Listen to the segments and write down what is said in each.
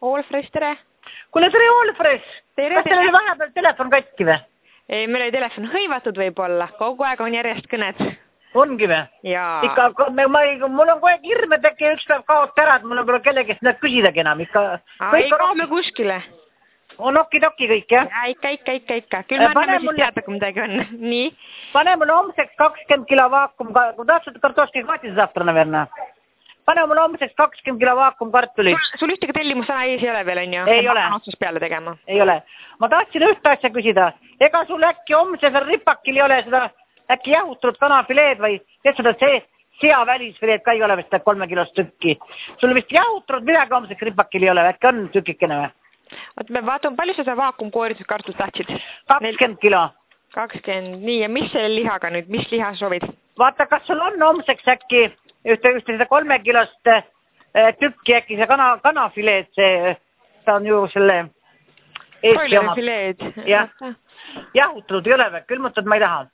Allfresh, tere! Kuule, tere Allfresh! Tere, kas teil oli vahepeal telefon katki või? Ei, meil oli telefon hõivatud võib-olla. Kogu aeg on järjest kõned. Ongi või? Jaa. Ikka, mul on kogu aeg hirm, et äkki üks päev kaote ära, et mul on kellegist nad küsidagi enam. Ei kaome kuskile. On okidoki kõik, jah? Ja, ikka. Küll me anname siis teada, kui midagi on. Nii? Pane mulle homseks 20 kilo vaakum, kui tahtsad kartoški kaatise завтра, наверное. Pane mulle homseks 20 kilo vaakum kartuli. Sul ühtegi tellimus täna ees ei ole veel, on ju? Ei ole. Otsus peale tegema. Ei ole. Ma tahtsin ühte asja küsida. Ega sul äkki homsesel ripakil ei ole seda äkki jahutud kanafileed või teed seda sea välisfileed ka ei ole vist 3 kilost tükki. Sul vist jahutud midagi homseks ripakil ei ole, äkki on tükikene või? Oot, me vaatame, palju seda vaakumkooritud kartust tahtsid? 20 kilo. 20, nii, ja mis selle lihaga nüüd, mis liha soovid? Vaata, kas sul on homseks äkki ühte seda 3 kilost tükki äkki see kanafileed, see on ju selle Eesti oma. Broilerifileed. Jah, jahutud ei ole või, külmutad ma ei taha.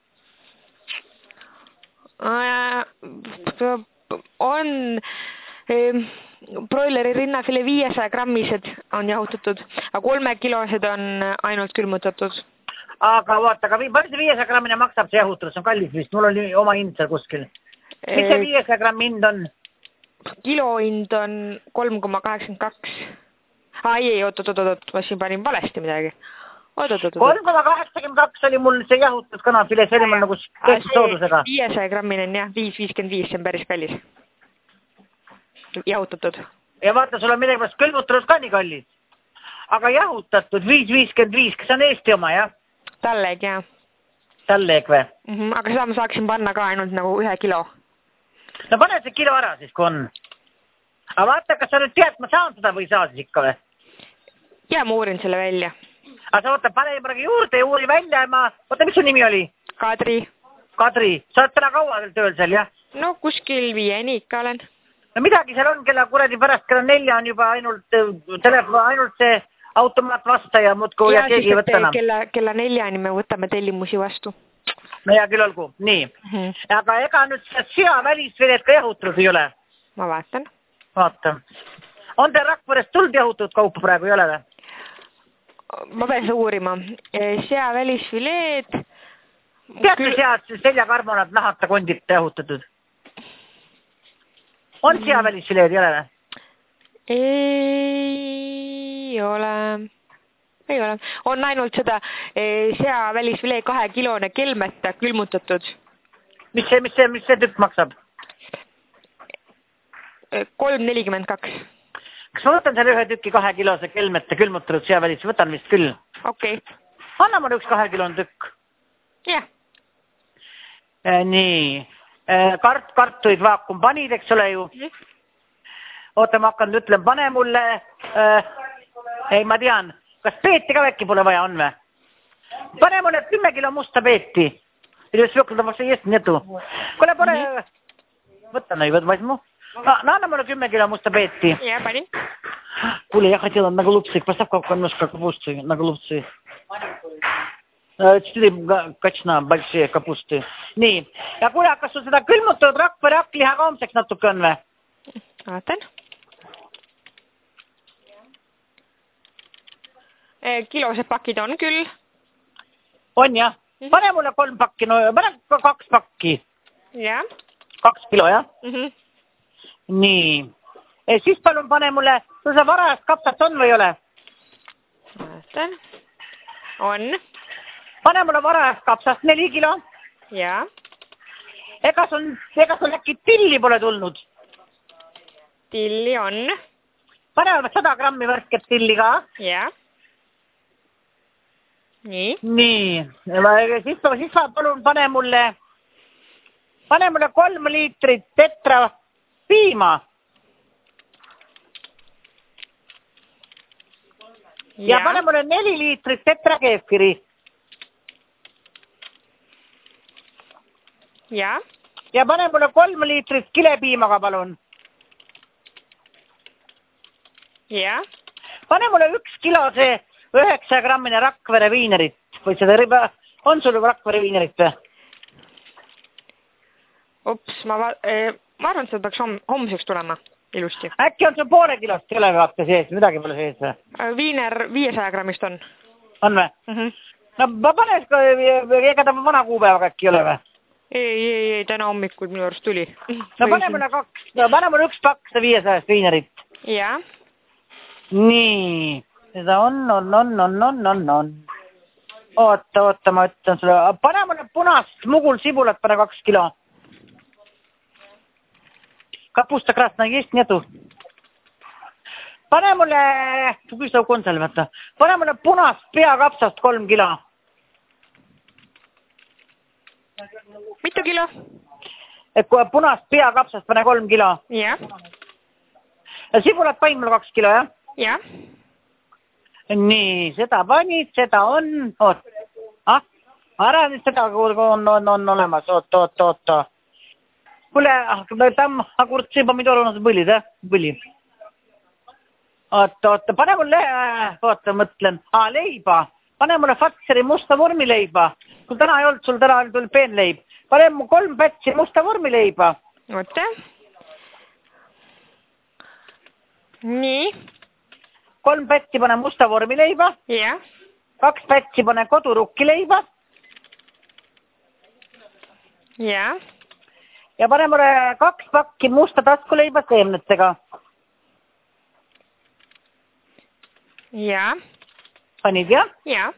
On broileri rinnafile 500 grammised on jahutatud, aga 3 kilosed on ainult külmutatud. Aga vaata, palju see 500 grammine maksab see jahutus, on kallis vist, mul oli oma hind seal kuskil. Mis see 500 grammi hind on? Kilohind on 3,82. Ei, oot, ma siin panin valesti midagi. 3,82 oli mul see jahutus kanafilee, see oli mul nagu soodusega. 500 grammine on jah, 5,55, see on päris kallis. Jahutatud. Ja vaata, sul on midagi pärast külmutatud ka nii kallis. Aga jahutatud 5,55, kas on Eesti oma, jah? Talleg, jah. Talleg või? Aga seda ma saaksin panna ka ainult nagu 1 kilo. No pane see kilo ära siis, kui on. Aga vaata, kas sa nüüd tead, ma saan seda või ei saa siis ikka või? Ja, ma uurin selle välja. Aga sa võtta, pane praegu juurde ja uuri välja ja oota, mis su nimi oli? Kadri. Kadri, sa oled täna kaua tööl seal, jah? No kuskil 5 ikka olen. No midagi seal on, kella kuradi pärast, kella 4 on juba ainult see automaat vastaja muudku ja keegi ei võtta enam. Kella 4 me võtame tellimusi vastu. No ja küll olgu, nii. Aga ega nüüd sea välisfileed ka jahutud ei ole? Ma vaatan. Vaata. On teil Rakverest tulnud jahutud kaupa praegu ei ole või? Ma pean seda uurima. Sea välisfileed. Teate sead seljakarbonad nahata kondit jahutatud? On sea välisfileed ei ole või? Ei ole. On ainult seda sea välisfilee 2 kilone kelmeta külmutatud. Mis see tükk maksab? 3,42. Kas ma võtan selle 1 tükki 2 kilose kelmeta külmutatud sea välis? Võtan vist küll. Okei. Anna mulle üks 2 kilone tükk. Jah. Nii. Kartuid vaakum panid, eks ole ju. Oota, ma hakkan ütlen, pane mulle, ei ma tean, kas peeti ka äkki pole vaja on või? Pane mulle 10 kilo musta peeti. Или свеклада vastu есть нету. Kuule, pole, võtan ei возьму. No, anna mulle 10 kilo musta peeti. Ja, panin. Kuule, я хотела на голубцы, поставь немножко капусты, на голубцы. 4 kachna большие капусты. Nii, ja kuule, kas sul seda külmutatud Rakvere hakkliha ka homseks natuke on või? Vaatan. Kilosed pakid on küll. On jah? Pane mulle 3 pakki, no pane 2 pakki. Jah. 2 kilo, jah? Nii. Siis palun pane mulle, sul see varajast kapsat on või ei ole? Vaatan. On. Pane mulle varajast kapsast 4 kilo. Jaa. Ega sul äkki tilli pole tulnud? Tilli on. Pane 100 grammi värsket tilli ka. Jaa. Nii. Nii. Siis palun pane mulle 3 liitrit tetra piima. Ja pane mulle 4 liitrit tetra keefkiri. Ja. Ja pane mulle 3 liitrit kilepiimaga, palun. Ja. Pane mulle 1 kilo see 9 grammine Rakvere viinerit. Või seda riba, on sul Rakvere viinerit või? Ups, ma arvan, et seda peaks homseks tulema. ilusti. Äkki on sul poole kilost ei ole vaata sees, midagi pole sees või? Viiner 500 grammist on. On või? No ma panes, ega ta vana kuupäevaga äkki ei ole või? Ei, täna hommikul minu arust tuli. No pane mulle üks pakk seda 500 viinerit. Jaa. Nii, seda on. Oota, ma ütlen sulle. Pane mulle punast mugul sibulat, pane 2 kilo. Kapusta krasna есть нету. Pane mulle, küsa konservata. Pane mulle punast peakapsast 3 kilo. Mitu kilo? Et kui punast peakapsast pane 3 kilo. Jah. Sibulat panin mulle 2 kilo, jah? Jah. Nii, seda panid, seda on. Oot. Ära nüüd seda on olemas. Oot. Kuule, tam agurtsi pomidor on põlid, jah? Põli. Oot, pane mulle, oota, mõtlen. Leiba. Pane mulle Fatseri musta vormileiba. Kui täna ei olnud sul, täna tuli peenleib. Pane mu 3 pätsi musta vormileiba. Oota. Nii. 3 pätsi pane musta vormileiba. Jah. 2 pätsi pane kodurukkileiba. Jah. Ja pane mulle 2 pakki musta taskuleiba seemnetega. Jah. Panid, jah? Jah.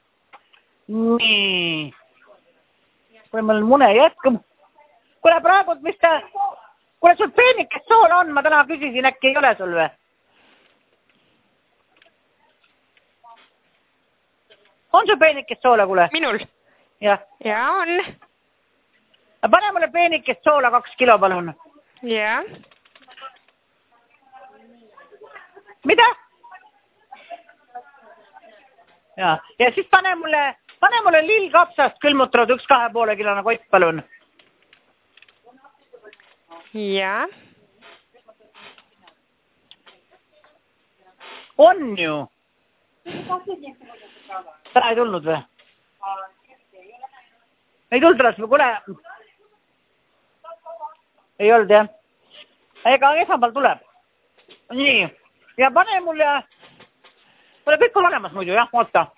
Nii. Kuule, mul mune jätkub. Kuule, praegu, mis ta... Kuule, sul peenikest soola on, ma täna küsisin, äkki ei ole sul või? On sul peenikest soola, kuule? Minul? Jah. Jaa, on. Pane mulle peenikest soola 2 kilo, palun. Jah. Mida? Ja siis pane mulle lillkapsast külmutanud 1,5 kilone kott, palun. Jaa. On ju. Täna ei tulnud või? Ei tulnud alles või? Kuule. Ei olnud, jah. Ega esmapäeval tuleb. Nii. Ja pane mulle... Kuule, kõik on olemas muidu, jah, oota.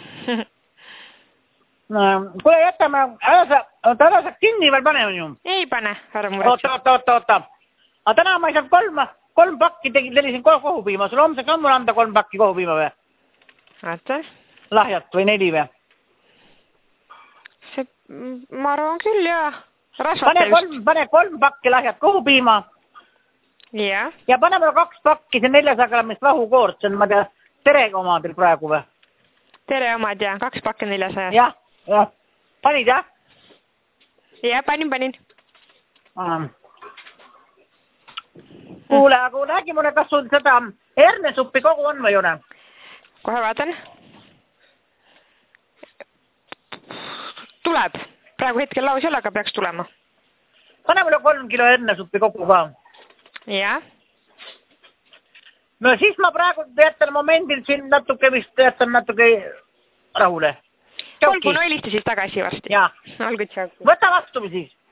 Kuule, jätame, täna saab kinni veel pane, on ju? Ei pane, ära muretsi. Oota. Aga täna ma ei saanud 3 pakki tellisin kohupiima. Sul homseks on mul anda 3 pakki kohupiima või? Vaata. Lahjat või 4 või? Ma arvan küll, jaa. Pane 3 pakki lahjat kohupiima. Jah. Ja pane mulle 2 pakki see 400 grammist vahukoort. See on, ma tea, Terega omadel praegu või? Tere omad, jah. 2 pakki 400. Jah. Panid, jah? Jah, panin. Kuule, aga räägi mulle, kas sul seda hernesuppi kogu on või ei ole? Kohe vaatan. Tuleb. Praegu hetkel laus ei ole, aga peaks tulema. Pane mulle 3 kilo hernesuppi kogu ka. Jah. No siis ma praegu jätan momendil siin natuke rahule. Olgu, no helista siis tagasi varsti. Jaa. Olgu, tšau. Võta vastu siis.